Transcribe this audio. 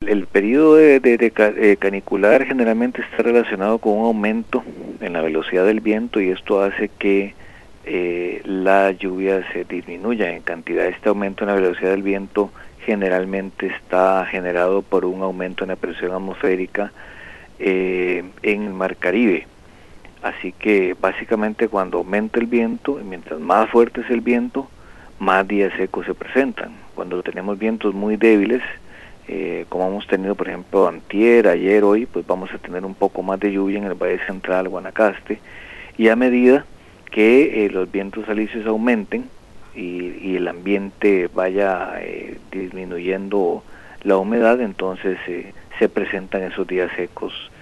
el periodo canicular generalmente está relacionado con un aumento en la velocidad del viento, y esto hace que la lluvia se disminuya en cantidad. Este aumento en la velocidad del viento generalmente está generado por un aumento en la presión atmosférica en el Mar Caribe. Así que básicamente cuando aumenta el viento, y mientras más fuerte es el viento, más días secos se presentan. Cuando tenemos vientos muy débiles, como hemos tenido por ejemplo antier, ayer, hoy, pues vamos a tener un poco más de lluvia en el Valle Central, Guanacaste, y a medida que los vientos alisios aumenten y el ambiente vaya disminuyendo la humedad, entonces se presentan esos días secos